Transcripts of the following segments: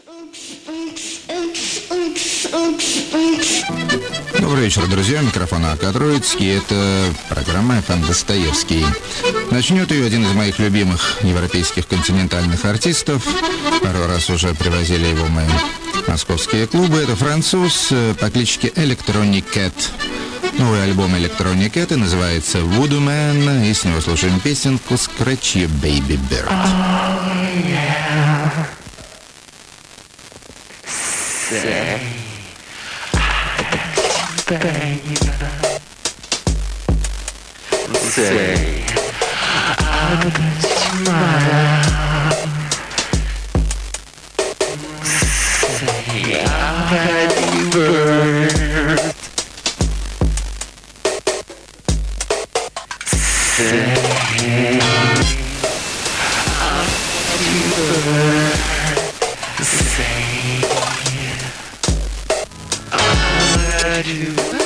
Добрый вечер, друзья. Микрофон АК Троицкий. Это программа «ФМ Достоевский». Начнет ее один из моих любимых европейских континентальных артистов. Пару раз уже привозили его в мои московские клубы. Это француз по кличке Electronic Cat. Новый альбом Electronic Cat называется Voodoo Man. И с него слушаем песенку Scratch You Baby Bird. Oh, yeah. Say, baby. Say, I'll put you mine. Say, I'll have you bird. Say, I'll have you bird. Say, I'll have you bird.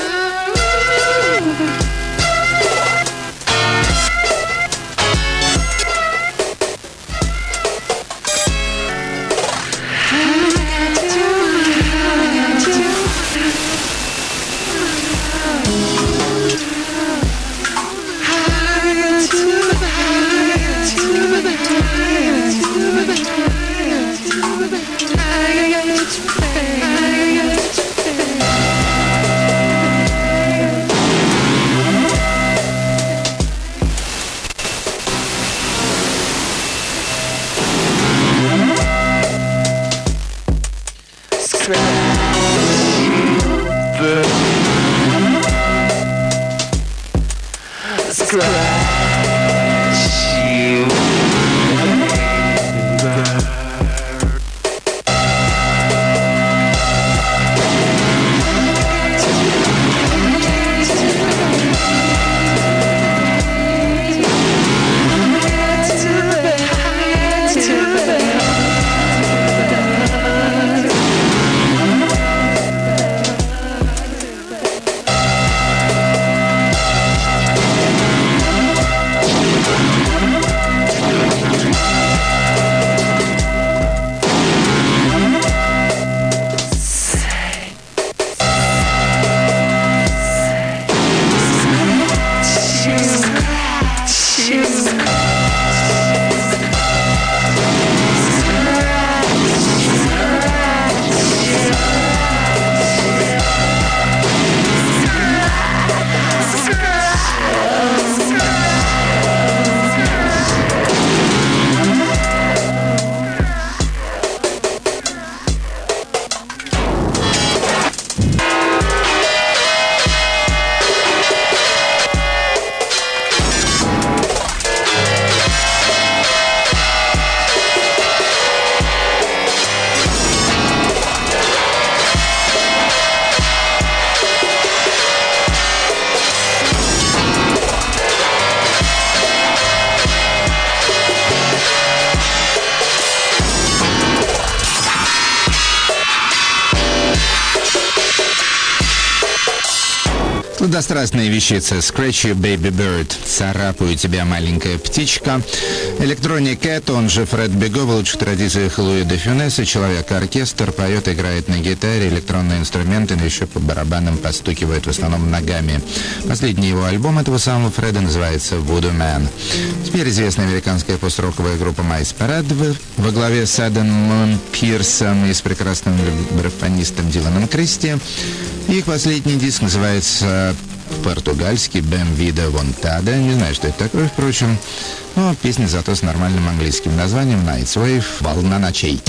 Страстная вещица Scratch You Baby Bird. Царапаю тебя, маленькая птичка. Electronic Cat, он же Фред Бего, в лучших традициях Луи де Фюнеса, человек-оркестр, поет, играет на гитаре, электронные инструменты, но еще по барабанам постукивает в основном ногами. Последний его альбом этого самого Фреда называется Voodoo Man. Теперь известная американская пост-роковая группа Mice Parade во главе с Адамом Пирсом и с прекрасным вибрафонистом Диланом Кристи. Их последний диск называется по-португальски «Bem Vida Vontada». Не знаю, что это такое, впрочем. Но песня зато с нормальным английским названием «Night's Wave» — «Волна ночей».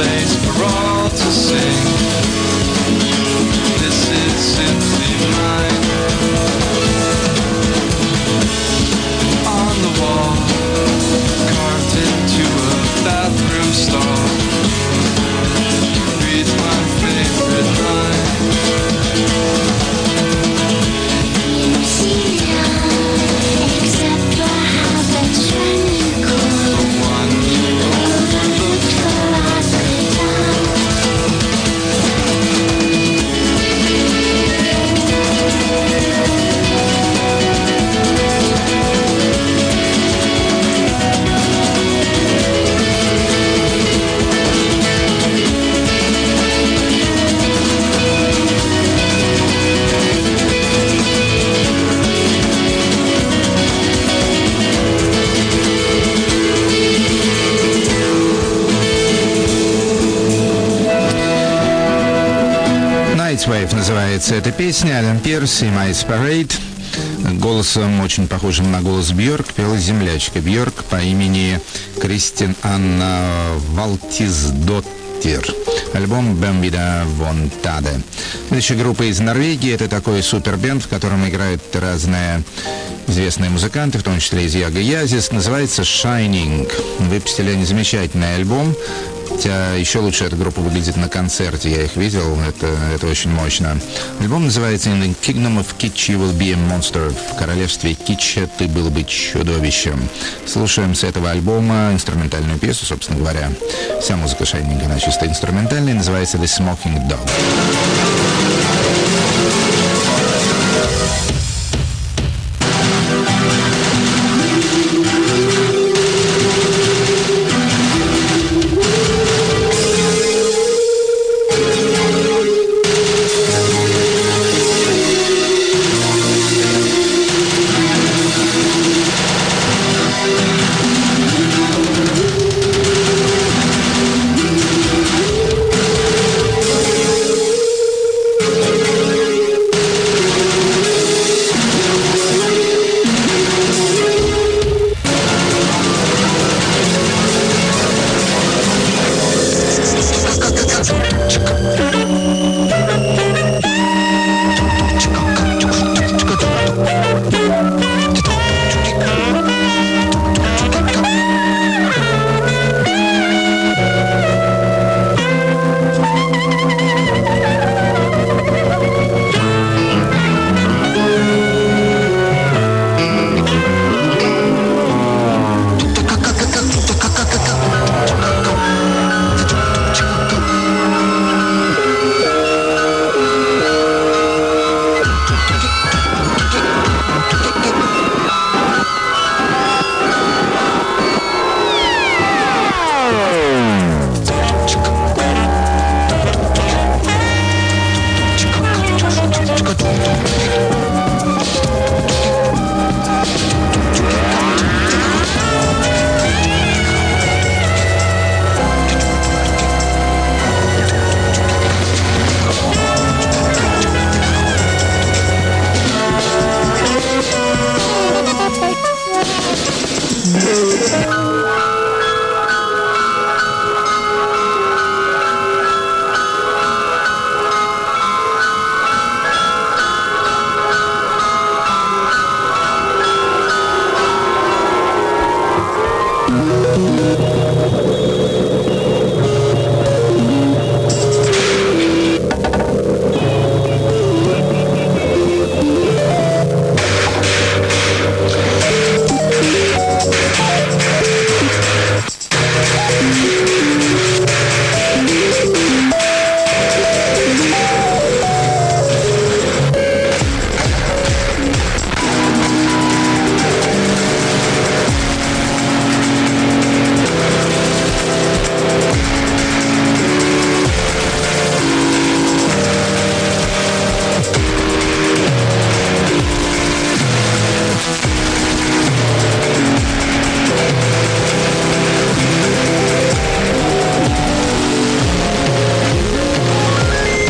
place for all to sing. This is simply mine. On the wall, carved into a bathroom stall, reads my favorite line. Except for how that shining cold, The one you overlooked. Nightwave называется эта песня. Алан Пирс и Mice Parade. Голосом, очень похожим на голос Бьорк, пела землячка Бьорк по имени Кристин Анна Валтисдоттир. Альбом «Бэмбида Вонтаде». Следующая группа из Норвегии. Это такой супербенд, в котором играют разные известные музыканты, в том числе из Яга Язис. Называется «Shining». Выпустили они замечательный альбом. Хотя еще лучше эта группа выглядит на концерте. Я их видел, это очень мощно. Альбом называется «In the Kingdom of Kitsch you will be a monster». В королевстве Китча ты был бы чудовищем. Слушаем с этого альбома инструментальную пьесу, собственно говоря. Вся музыка Shining, она чисто инструментальная, называется «The Smoking Dog».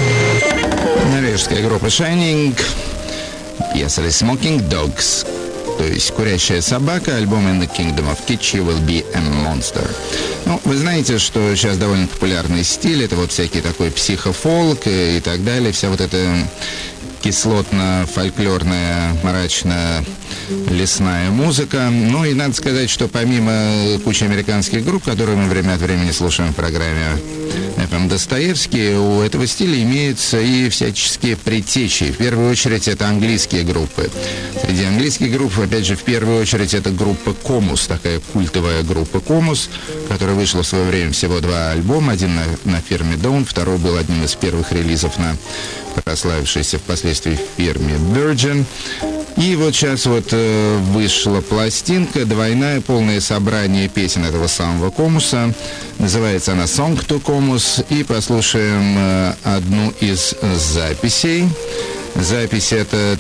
Shining, пьеса The Smoking Dogs. то есть «Курящая собака», альбом «In the Kingdom of Kitsch You Will Be a Monster». Ну, вы знаете, что сейчас довольно популярный стиль, это вот всякий такой психофолк и так далее, вся вот эта кислотно-фольклорная, мрачно-лесная музыка. Ну и надо сказать, что помимо кучи американских групп, которые мы время от времени слушаем в программе FM Достоевский, у этого стиля имеются и всяческие предтечи. В первую очередь это английские группы. Среди английских групп, опять же, в первую очередь это группа Комус, такая культовая группа Комус, которая вышла в свое время всего 2 альбома. Один на фирме Dawn, второй был одним из первых релизов на прославившейся впоследствии фирме Virgin. И вот сейчас вот вышла пластинка, двойная, полное собрание песен этого самого Комуса. Называется она «Song to Comus». И послушаем одну из записей. Запись это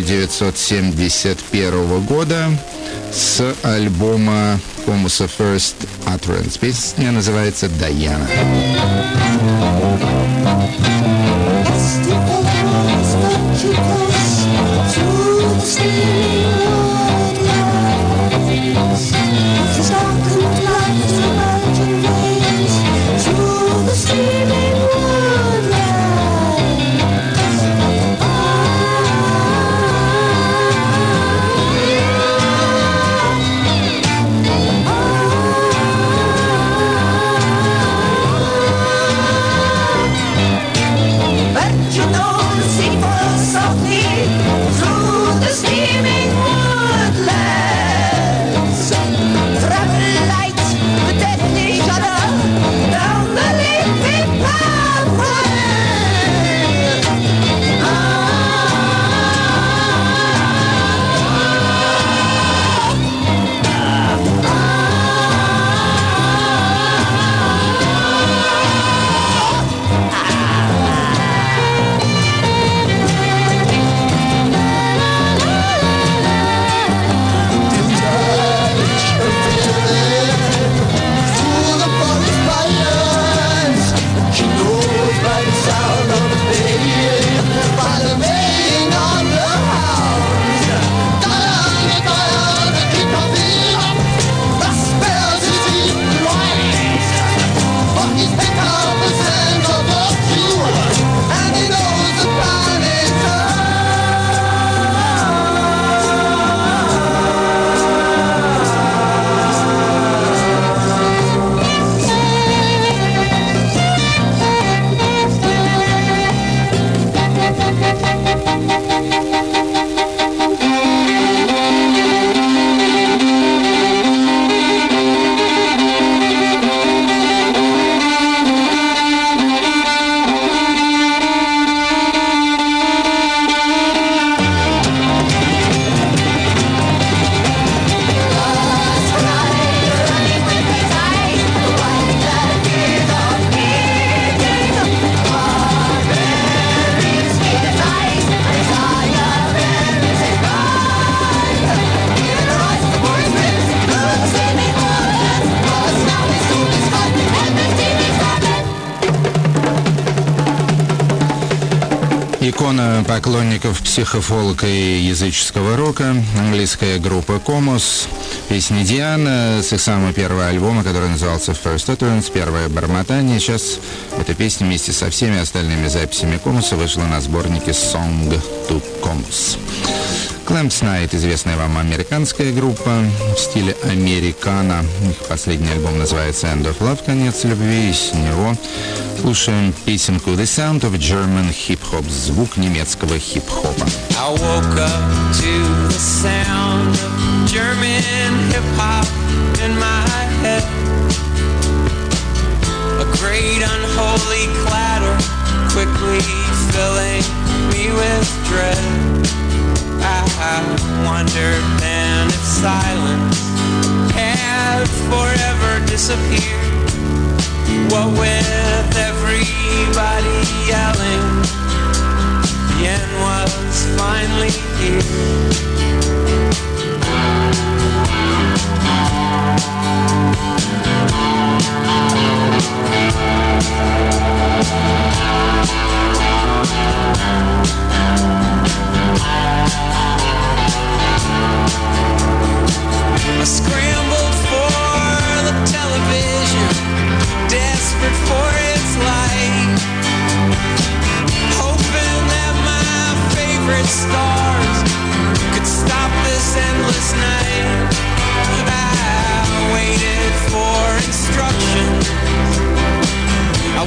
1971 года с альбома Комуса First Utterance. Песня называется «Даяна». Икона поклонников психофолка и языческого рока, английская группа Комус, песни Диана с их самого первого альбома, который назывался First Utterance, первое бормотание. Сейчас эта песня вместе со всеми остальными записями Комуса вышла на сборнике Song to Comus. Clamps Night, известная вам американская группа в стиле американо. Их последний альбом называется End of Love, конец любви, и с него слушаем песенку The Sound of German Hip Hop, звук немецкого хип-хопа. I woke up to the sound of German hip-hop in my head. A great unholy clatter quickly filling me with dread. I wondered then if silence had forever disappeared. What with everybody yelling, the end was finally here.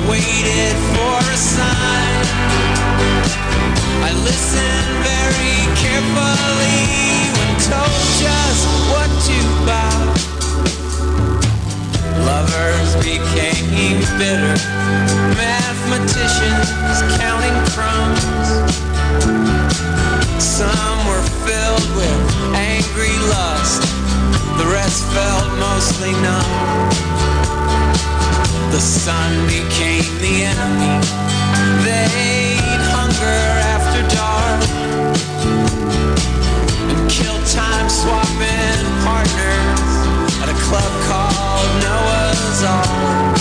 waited for a sign. I listened very carefully when told just what to buy. Lovers became bitter, mathematicians counting crumbs. Some were filled with angry lust, the rest felt mostly numb. The sun became the enemy, they'd hunger after dark and kill time swapping partners at a club called Noah's Ark.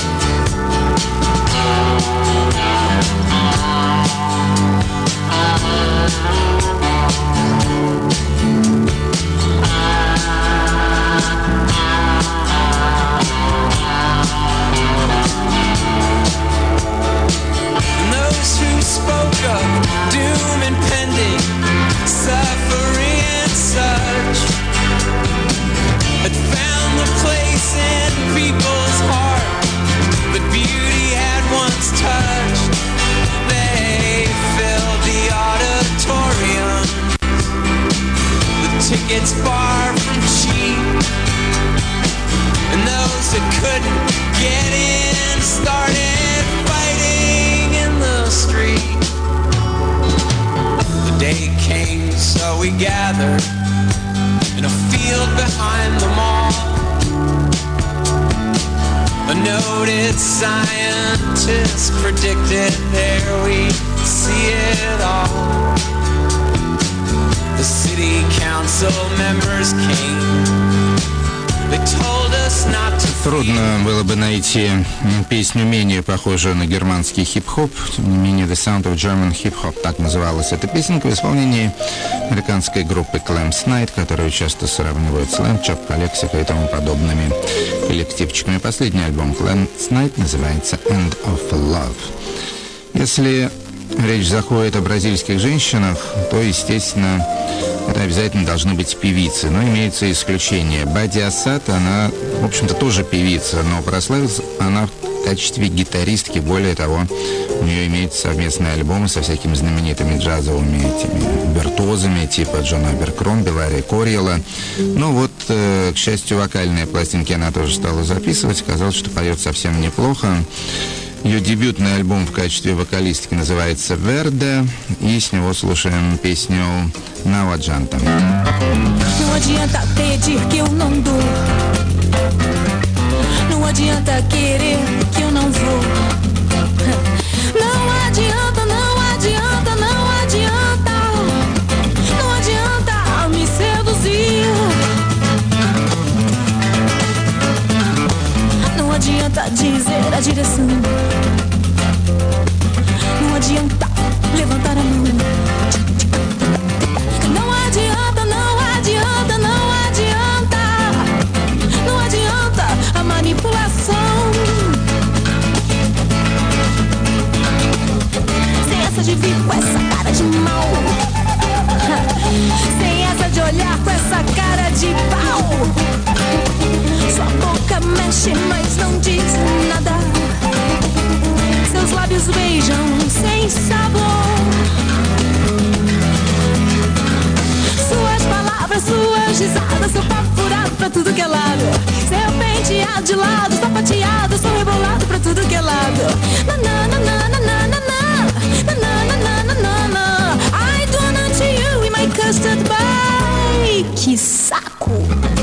And those who spoke of doom impending, suffering and such, had found the place in people's heart that beauty had once touched. They filled the auditorium, the tickets far from cheap, and those that couldn't get in started fighting in the street. The day came, so we gathered in a field behind the mall. A noted scientist predicted there we'd see it all. The city council members came. They told us not to. Трудно было бы найти песню менее похожую на германский хип-хоп. Тем не менее, The Sound of German Hip Hop, так называлась эта песенка в исполнении американской группы Clams Night, которую часто сравнивают с Lamb Chop, Calexico и тому подобными коллективчиками. Последний альбом Clams Night называется End of Love. Если речь заходит о бразильских женщинах, то, естественно, это обязательно должны быть певицы, но имеется исключение. Бади Ассад, она, в общем-то, тоже певица, но прославилась она в качестве гитаристки. Более того, у нее имеются совместные альбомы со всякими знаменитыми джазовыми этими виртуозами, типа Джона Аберкромби, Ларри Кориэла. Ну вот, к счастью, вокальные пластинки она тоже стала записывать. Казалось, что поет совсем неплохо. Ее дебютный альбом в качестве вокалистки называется «Верде», и с него слушаем песню «Não adianta». Não adianta pedir que eu não dou. Não adianta querer que eu não vou. Não adianta, não adianta, não adianta. Não adianta me seduzir. Não adianta dizer a direção. Não adianta levantar a mão. Não adianta, não adianta, não adianta. Não adianta a manipulação. Sem essa de vir com essa cara de mal. Sem essa de olhar com essa cara de pau. Sua boca mexe, mas não diz nada. Seus lábios beijam sem sabor. Suas palavras, suas risadas, seu papo furado pra tudo que é lado. Seu penteado de lado, sapateado, seu rebolado pra tudo que é lado. Na na na na na na na na na na na na na. I do not to you in my custard pie. Que saco!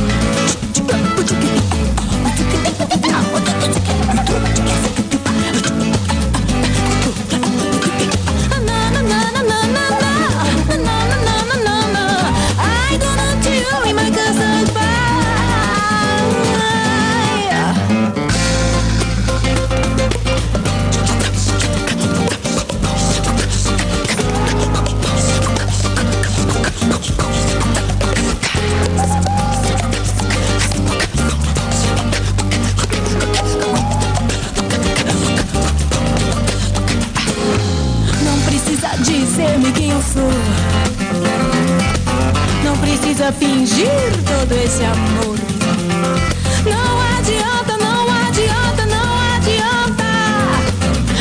I do not to you in my custard pie. Dizer-me quem eu sou. Não precisa fingir todo esse amor. Não adianta, não adianta, não adianta.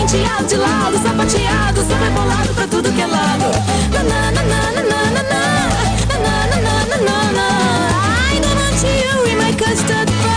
penteado de lado, sapateado, só rebolado pra tudo que é lado. Na na na na na na na na na na na na na na. I don't want you in my custard pie.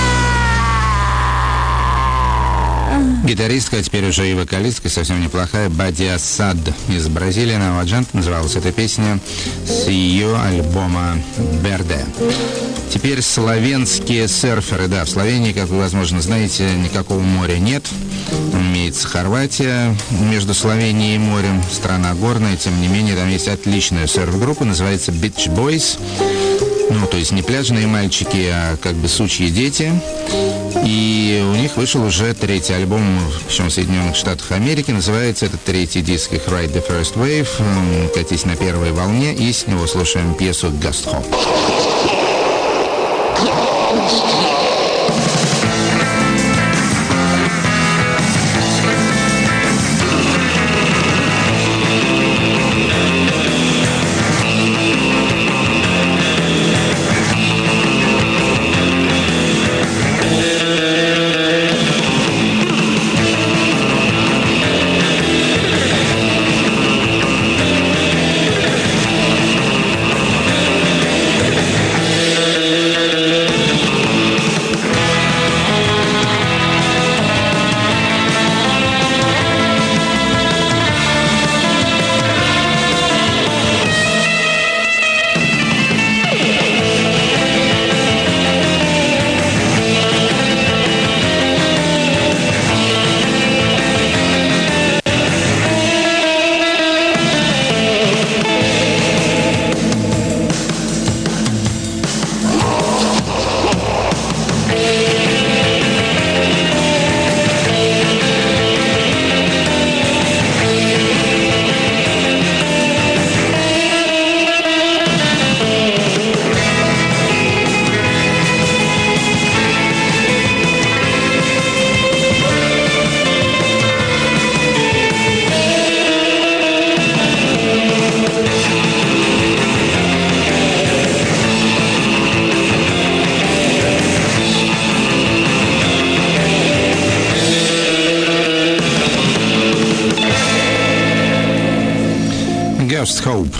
Гитаристка, а теперь уже и вокалистка, совсем неплохая, Бади Асад из Бразилии, Новаджант, называлась эта песня с ее альбома «Берде». Теперь словенские серферы. Да, в Словении, как вы, возможно, знаете, никакого моря нет. Имеется Хорватия между Словенией и морем. Страна горная, тем не менее, там есть отличная серф-группа, называется Beach Boys. Ну, то есть не пляжные мальчики, а как бы сучьи дети. И у них вышел уже третий альбом, причем в Соединенных Штатах Америки. Называется этот третий диск их «Ride the First Wave», «Катись на первой волне», и с него слушаем пьесу «Ghost Hop». Ghost Hope.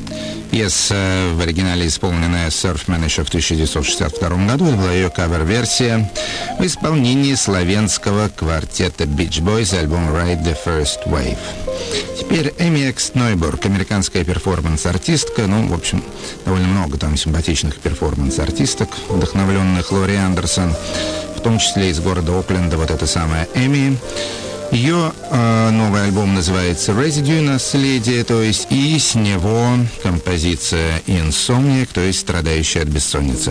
Пьеса в оригинале, исполненная Surfman еще в 1962 году. Это была ее кавер-версия в исполнении словенского квартета Beach Boys, альбом «Ride the First Wave». Теперь Эми Экс Нойбург, американская перформанс-артистка. Ну, в общем, довольно много там симпатичных перформанс-артисток, вдохновленных Лори Андерсон, в том числе из города Окленда, вот эта самая Эми. Ее новый альбом называется «Residue», «Наследие», то есть, и с него композиция «Insomniac», то есть «Страдающая от бессонницы».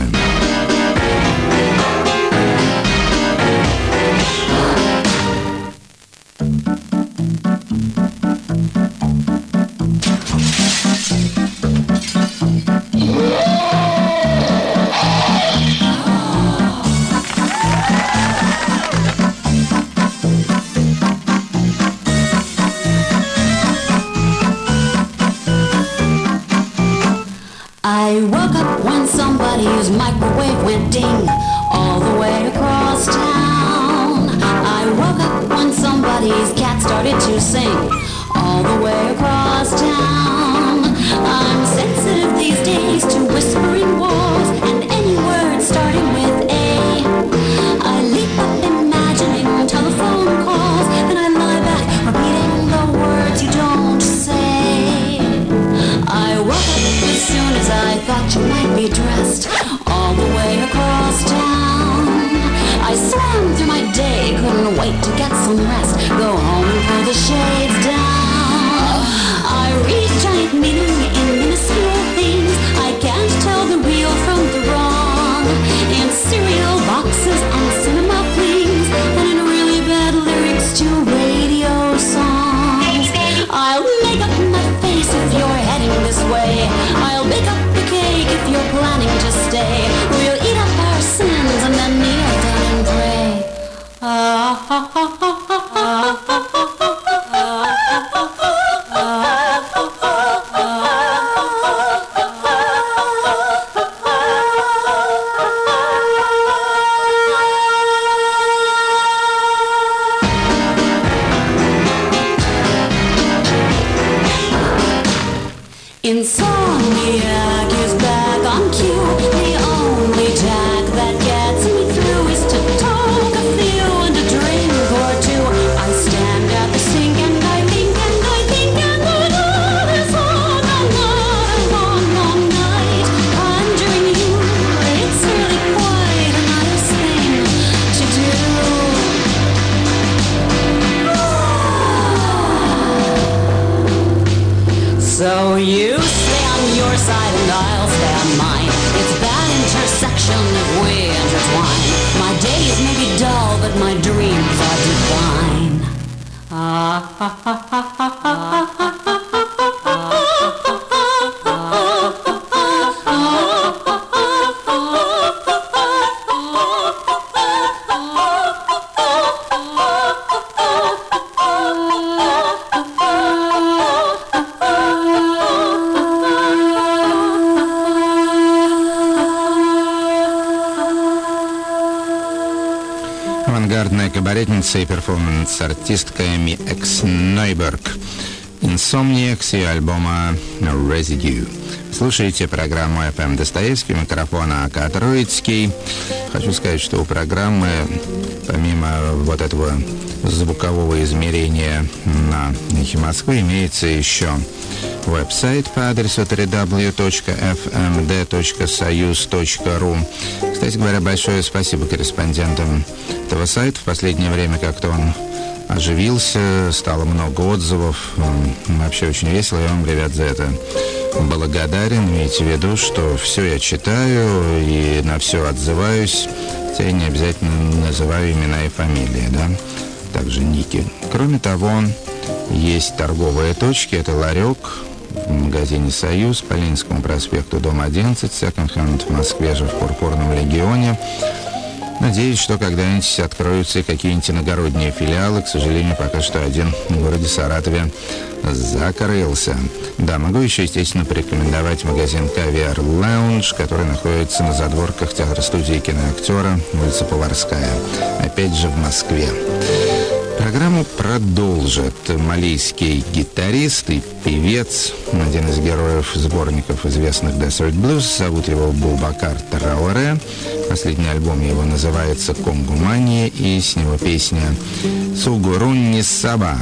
I woke up when somebody's microwave went ding all the way across town. I woke up when somebody's cat started to sing all the way across town. I'm sensitive these days to whispering walls and any word starting with A. I leap up imagining telephone calls and I lie back repeating the words you don't say. I woke up as soon as I thought you might be dressed all the way across town. I swam through my day, couldn't wait to get some rest, go home and pull the shades down. I read giant meaning in minuscule things, I can't tell the real from the wrong. In cereal boxes and cinema flings, and in really bad lyrics to radio songs. I'll make up my face if you're heading this way, I'll bake up the cake if you're planning to stay. We'll eat up our sins and then kneel down and pray. Insomniac is back on cue. The only tack that gets me through is to talk a few and a drink or two. I stand at the sink and I think and I think and the love is on another long, long night. Conjuring you, it's really quite a nice thing to do. So you stay on your side and I'll stay on mine. It's that intersection if we intertwine. My days may be dull, but my dreams are divine. Авангардная кабаретница и перформанс-артистка Эми Экс Нойберг. Insomniac с ее альбома Residue. Слушайте программу FM Достоевский, микрофона АК Троицкий. Хочу сказать, что у программы, помимо вот этого звукового измерения на «Эхе Москвы», имеется еще веб-сайт по адресу www.fmd.soyuz.ru. Кстати говоря, большое спасибо корреспондентам этого сайта. В последнее время как-то он оживился, стало много отзывов. Вообще очень весело. Я вам, ребят, за это благодарен. Имейте в виду, что все я читаю и на все отзываюсь. Хотя я не обязательно называю имена и фамилии, да? Также ники. Кроме того, есть торговые точки. Это ларек в магазине «Союз» по Ленинскому проспекту, дом 11, секонд-хенд в Москве же в Пурпурном регионе. Надеюсь, что когда-нибудь откроются и какие-нибудь иногородние филиалы. К сожалению, пока что один в городе Саратове закрылся. Да, могу еще, естественно, порекомендовать магазин «Кавиар Лаунж», который находится на задворках театра-студии киноактера, улица Поварская, опять же в Москве. Программу продолжит малийский гитарист и певец, один из героев сборников известных Desert Blues. Зовут его Бубакар Трауре. Последний альбом его называется «Конгумания», и с него песня «Сугурунни Саба».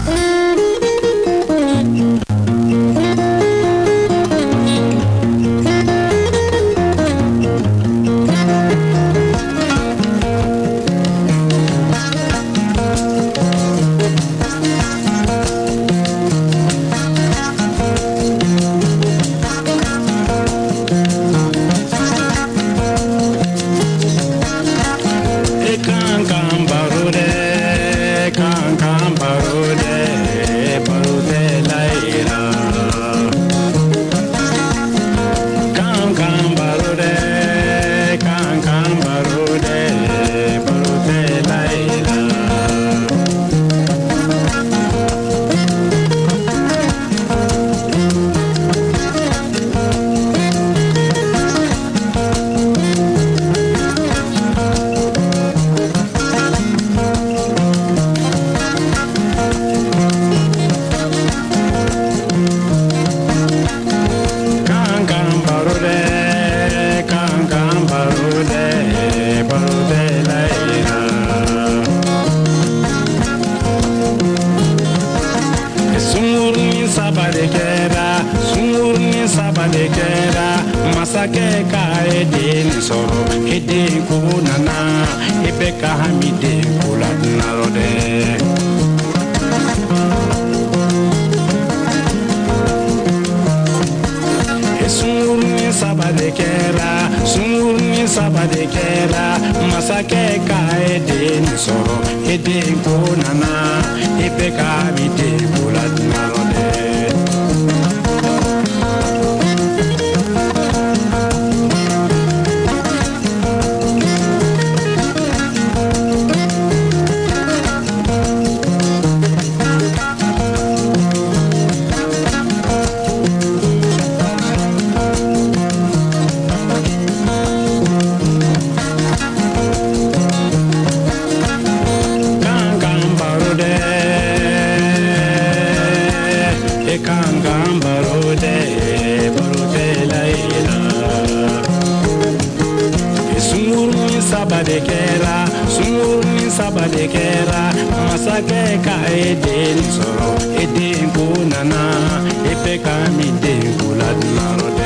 sabadekera sunguru ni sabadekera masake ka eden soro eden kunana epeka mi den kuladmarode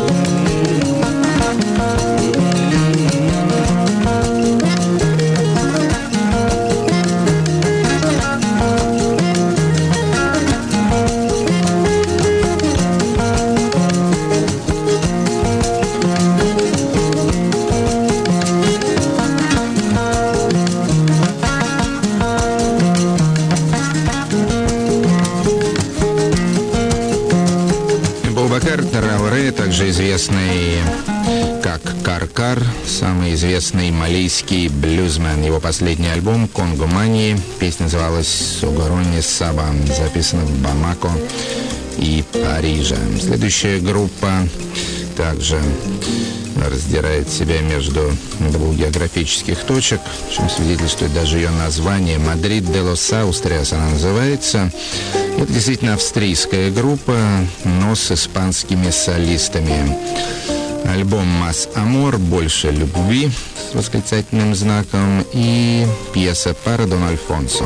также известный как Каркар, самый известный малийский блюзмен. Его последний альбом «Конго Мании», песня называлась «Сугорони Саба», записана в Бамако и Париже. Следующая группа также раздирает себя между двух географических точек, в чем свидетельствует даже ее название. «Мадрид де лос Аустриас» она называется. Это действительно австрийская группа, но с испанскими солистами. Альбом «Мас Амор», «Больше любви» с восклицательным знаком, и пьеса «Para Don Alfonso».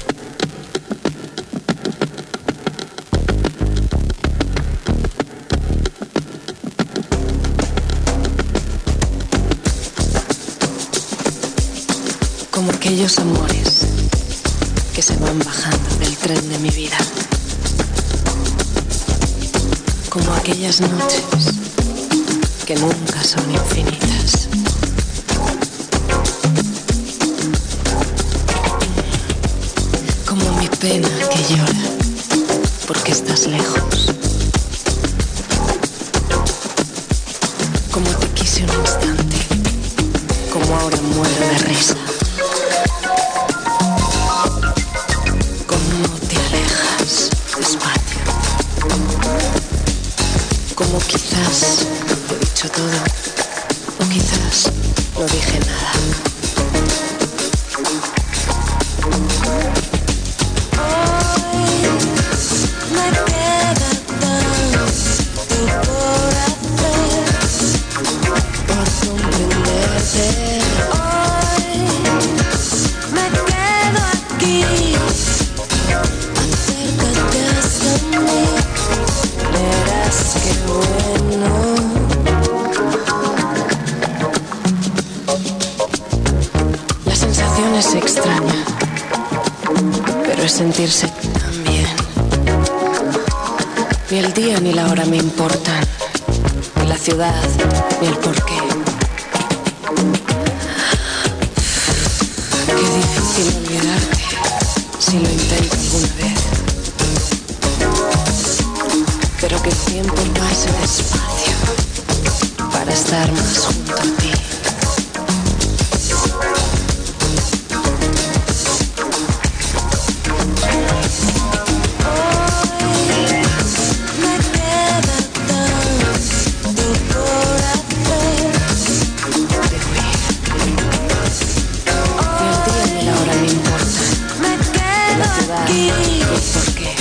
Como aquellos amores que se van bajando del tren de mi vida, como aquellas noches que nunca son infinitas, como mi pena que llora porque estás lejos, como te quise un instante, como ahora muero de risa. Como quizás lo he dicho todo, o quizás no dije nada. Hoy me queda tanto por hacer, por comprenderte. Hoy me quedo aquí, acércate hasta mí. Verás qué bueno. La sensación es extraña, pero es sentirse tan bien. Ni el día ni la hora me importan, ni la ciudad, ni el porqué. Qué difícil olvidarte si lo intento alguna vez. Pero que el tiempo pase despacio para estar más junto a ti. Hoy me queda tanto por hacer. Dejo ir. Ni el día ni la hora me importa. Me quedo aquí. ¿Y por qué?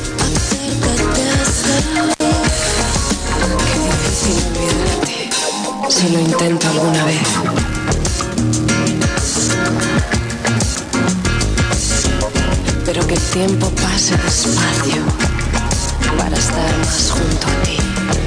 Qué difícil olvidarte si lo intento alguna vez. Pero que el tiempo pase despacio para estar más junto a ti.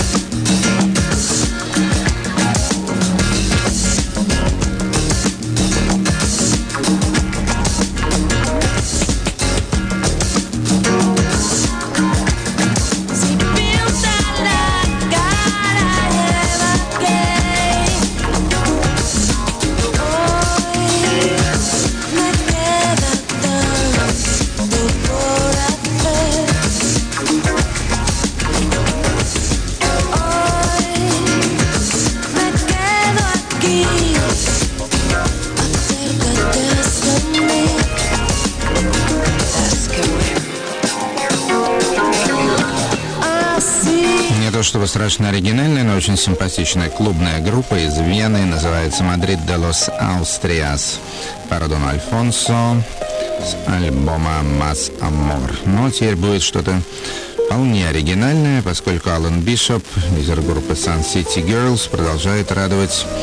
Чтобы страшно оригинальная, но очень симпатичная клубная группа из Вены, называется «Мадрид де лос Аустриас», «Para Don Alfonso» с альбома «Mas Amor». Но теперь будет что-то вполне оригинальное, поскольку Алан Бишоп, лидер группы Sun City Girls, продолжает радовать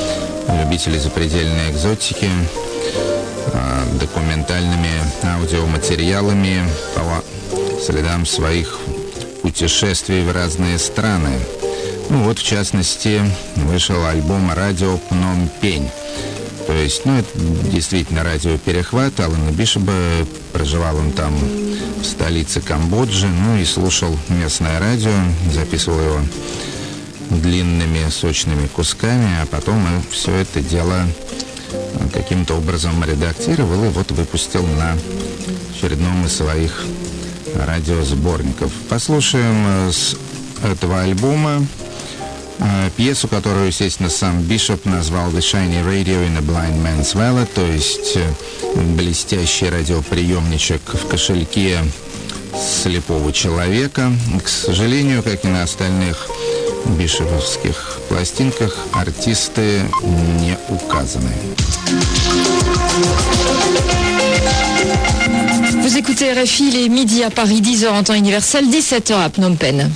любителей запредельной экзотики, документальными аудиоматериалами по следам своих путешествий в разные страны. Ну вот, в частности, вышел альбом «Радио Пном-Пень». То есть, это действительно радиоперехват Алана Бишопа. Проживал он там в столице Камбоджи, и слушал местное радио, записывал его длинными сочными кусками, а потом все это дело каким-то образом редактировал и вот выпустил на очередном из своих радиосборников. Послушаем с этого альбома пьесу, которую, естественно, сам Бишоп назвал «The Shiny Radio in a Blind Man's Wallet», то есть блестящий радиоприемничек в кошельке слепого человека. К сожалению, как и на остальных бишоповских пластинках, артисты не указаны. Vous écoutez RFI, les midis à Paris, 10h en temps universel, 17h à Phnom Penh.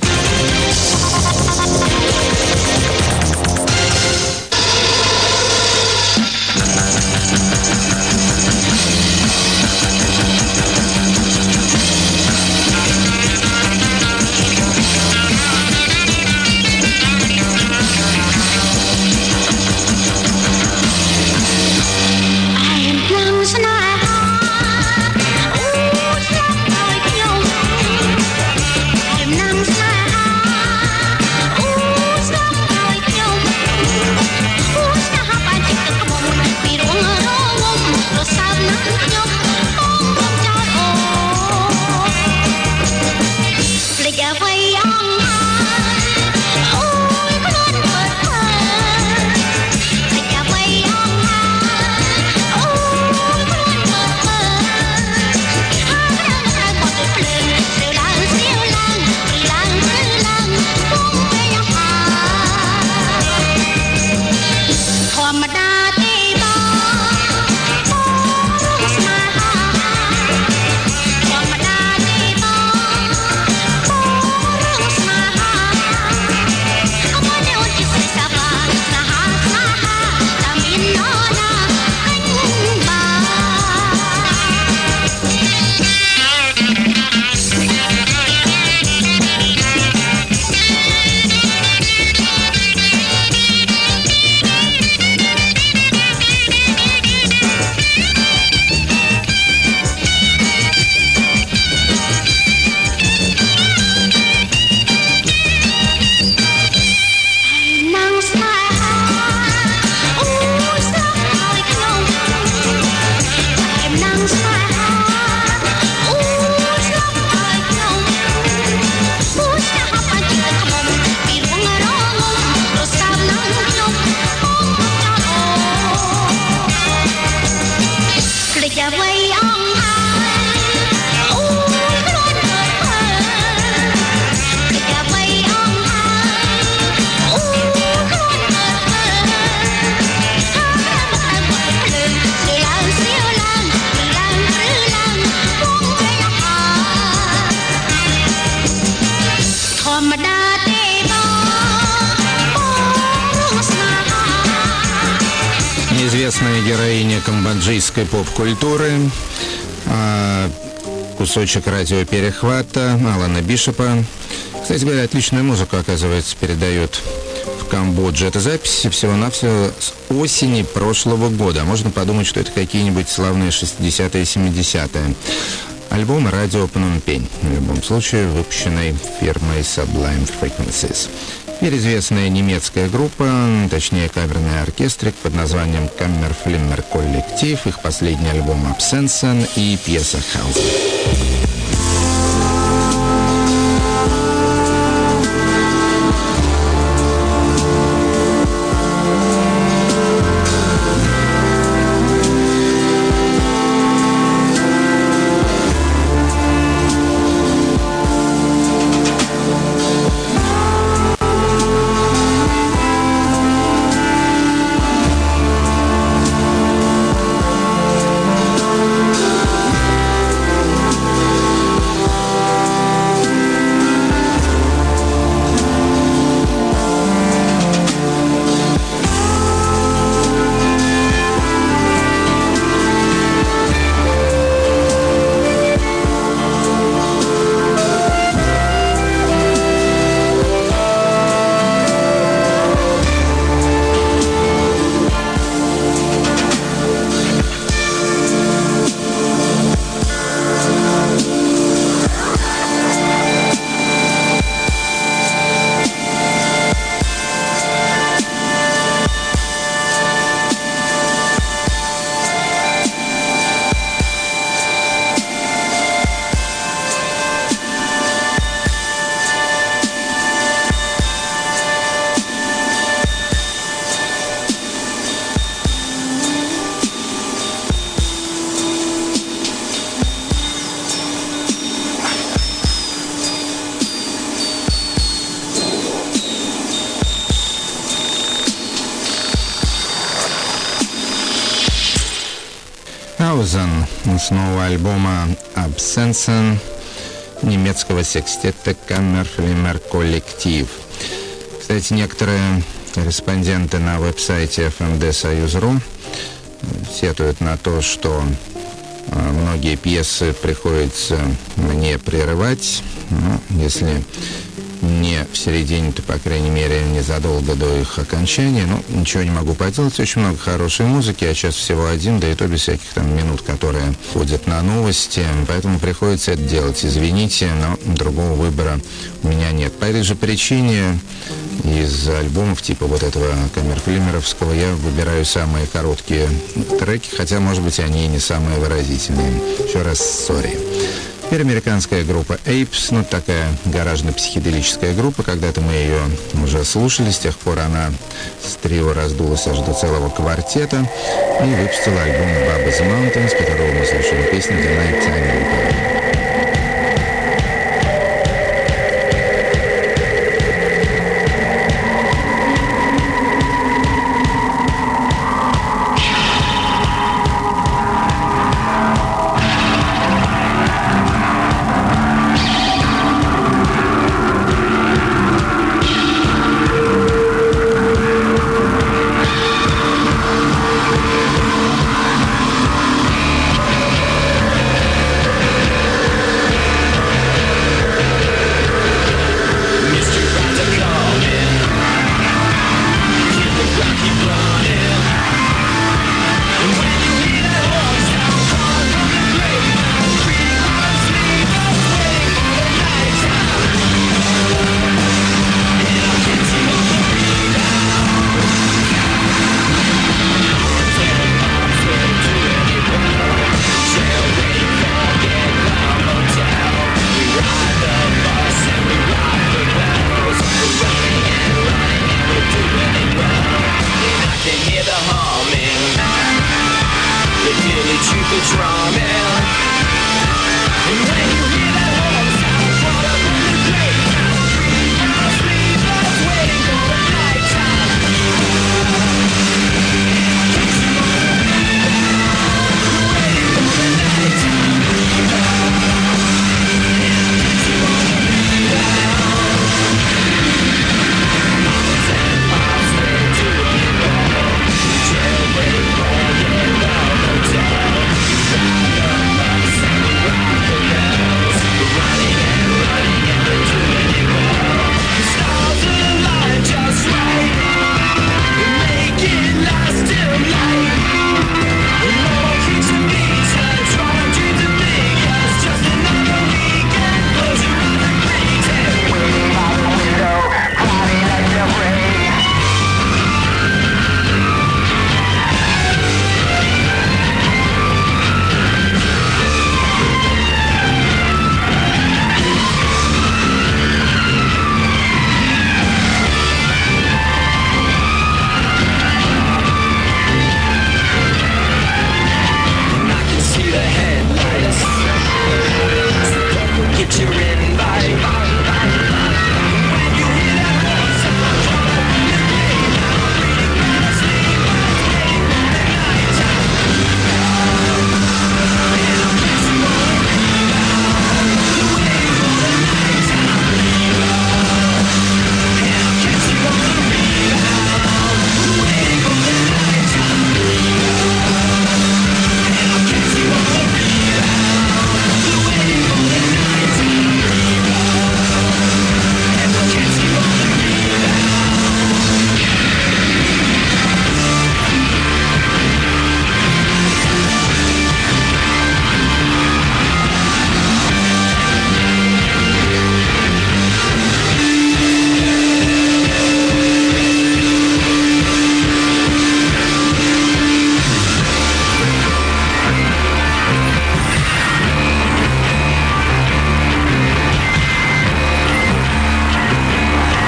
Неизвестная героиня камбоджийской поп-культуры, кусочек радиоперехвата Алана Бишопа. Кстати говоря, отличную музыку, оказывается, передают в Камбодже. Это запись всего-навсего с осени прошлого года. Можно подумать, что это какие-нибудь славные 60-е и 70-е. Альбом «Радио Пном-Пень», в любом случае, выпущенный фирмой Sublime Frequencies. Теперь известная немецкая группа, точнее камерный оркестрик под названием Каммерфлиммер Коллектив, их последний альбом «Абсенсен» и пьеса «Хаузен». Pausen с нового альбома Absensen немецкого секстета Kammerflimmer Kollektiv. Кстати, некоторые респонденты на веб-сайте fmd-союз.ру сетуют на то, что многие пьесы приходится мне прерывать, если не в середине, то, по крайней мере, незадолго до их окончания. Ничего не могу поделать. Очень много хорошей музыки, а сейчас всего один, да и то без всяких там минут, которые ходят на новости. Поэтому приходится это делать. Извините, но другого выбора у меня нет. По этой же причине из альбомов типа вот этого камерфлимеровского я выбираю самые короткие треки, хотя, может быть, они и не самые выразительные. Еще раз сори. Теперь американская группа Apes, такая гаражно-психоделическая группа. Когда-то мы ее уже слушали, с тех пор она с трио раздулась аж до целого квартета и выпустила альбом Bubba's Mountain, с которого мы слушаем песню The Nighttime Reaper.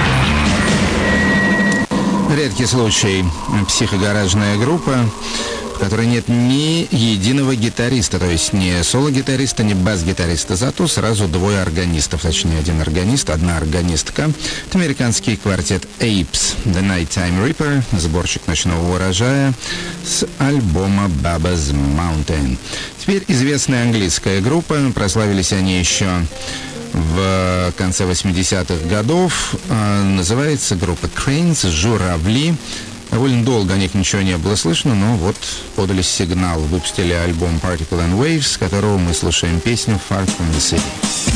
Редкий случай, психогаражная группа. в которой нет ни единого гитариста, то есть ни соло-гитариста, ни бас-гитариста, зато сразу двое органистов, точнее один органист, одна органистка. Это американский квартет Apes, The Nighttime Reaper, сборщик ночного урожая с альбома Baba's Mountain. Теперь известная английская группа, прославились они еще в конце 80-х годов. Называется группа Cranes, «Журавли». Довольно долго о них ничего не было слышно, но вот подали сигнал. Выпустили альбом Particle and Waves, с которого мы слушаем песню Far From The City.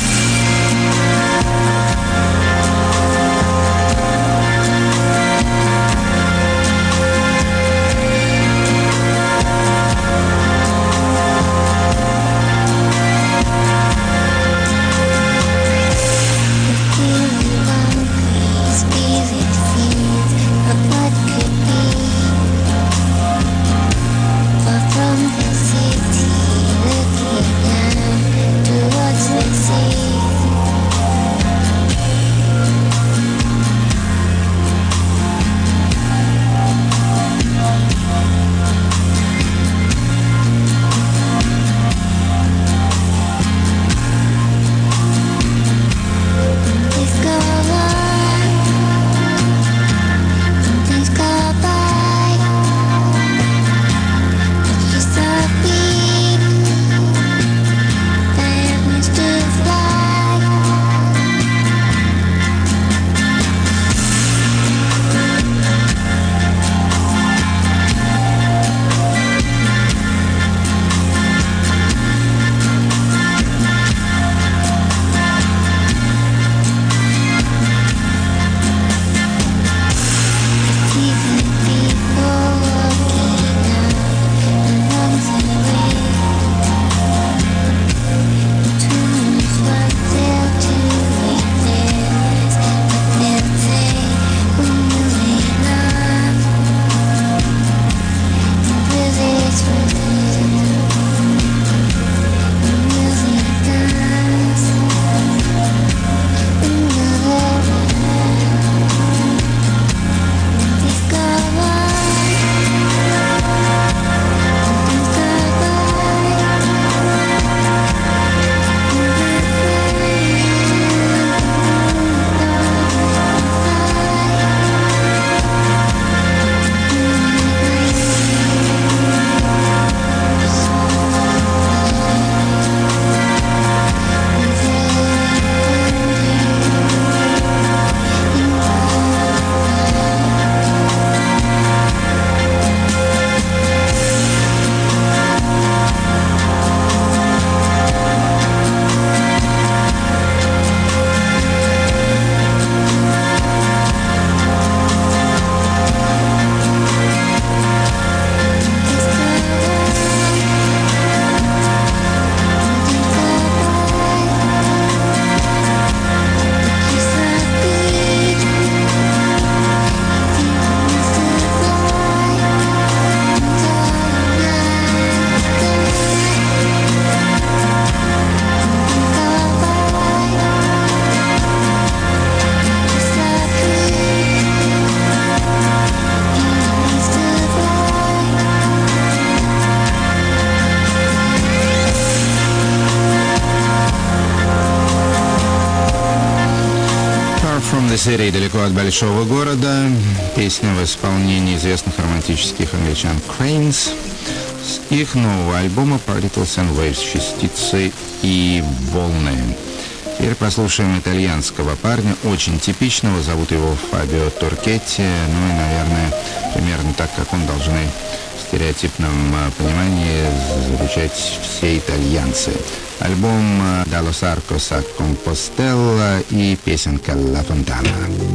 City, далеко от большого города. Песня в исполнении известных романтических англичан Cranes с их нового альбома Particles and Waves, частицы и волны. Теперь послушаем итальянского парня, очень типичного, зовут его Фабио Торкетти, ну и, наверное, примерно так, как он должны в стереотипном понимании звучать все итальянцы. Альбом «Dallo Arcos a Compostela» и песенка «La Fontana».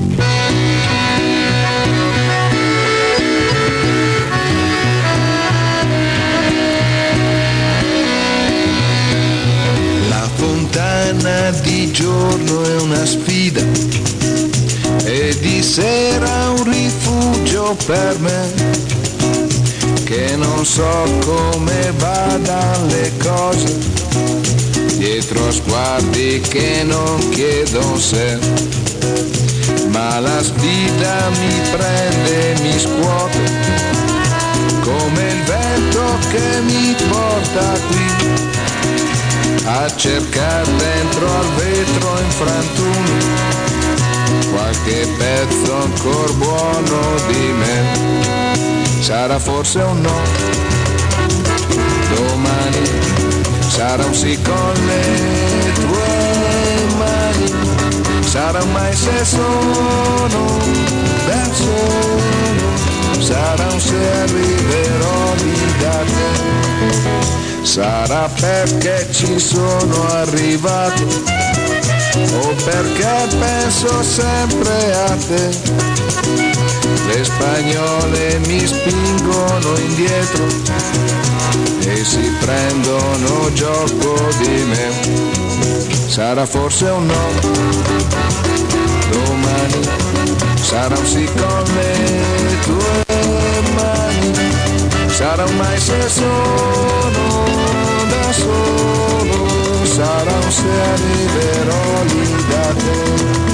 La fontana di giorno è una sfida e di sera un rifugio per me, che non so come vadano le cose dietro sguardi che non chiedono se, ma la sfida mi prende e mi scuote come il vento che mi porta qui a cercare dentro al vetro in frantumi qualche pezzo ancor buono di me. Sarà forse un no, domani sarà un sì con le tue mani, sarà mai se sono da solo, sarà un se arriverò lì da te, sarà perché ci sono arrivato o perché penso sempre a te. Le spagnole mi spingono indietro e si prendono gioco di me. Sarà forse un no, domani sarà un sì con le tue mani, sarà un mai se sono da solo, sarà un se arriverò lì da te.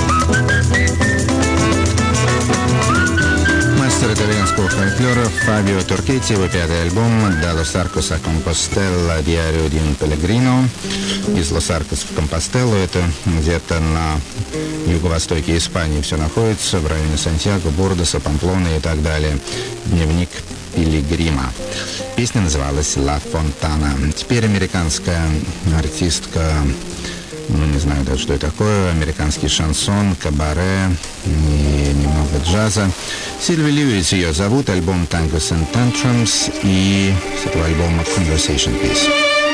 Мастер итальянского фольклора Фабио Торкетти, его пятый альбом «Da Los Arcos a Compostela, Diario di un Pellegrino». Из Лос-Аркос в Компостелу, это где-то на юго-востоке Испании все находится, в районе Сантьяго, Бурдоса, Памплоны и так далее. Дневник пилигрима. Песня называлась «Ла Фонтана». Теперь американская артистка, не знаю даже, что это такое, американский шансон, кабаре и немного джаза. Сильви Льюис ее зовут, альбом «Tangos and Tantrums» и с этого альбома «Conversation Piece».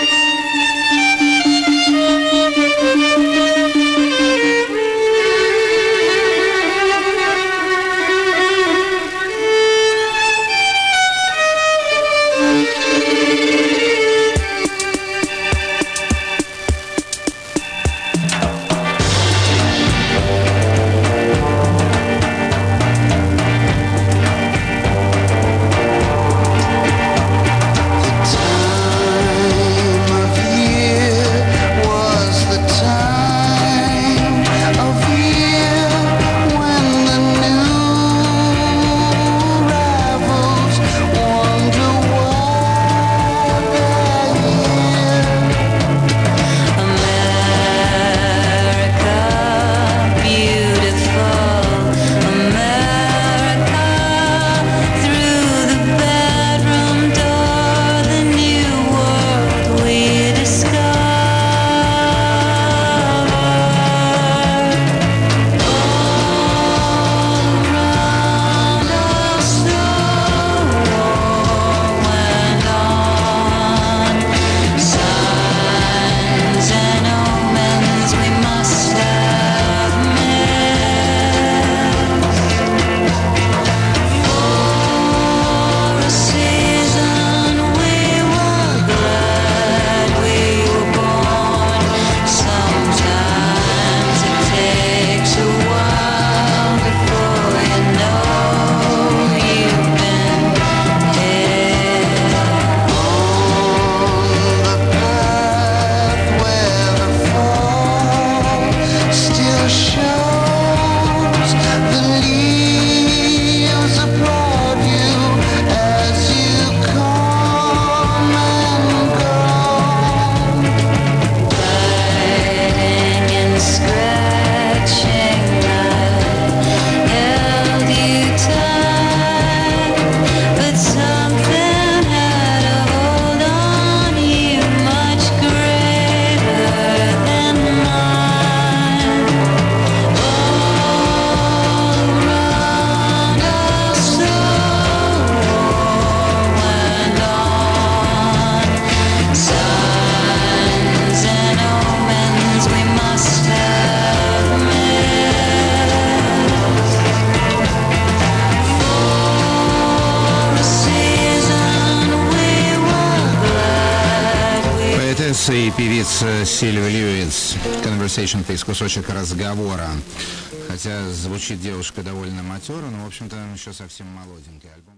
И певица Сильви Льюис. Conversation Piece, кусочек разговора. Хотя звучит девушка довольно матера, но, в общем-то, еще совсем молоденькая. Альбом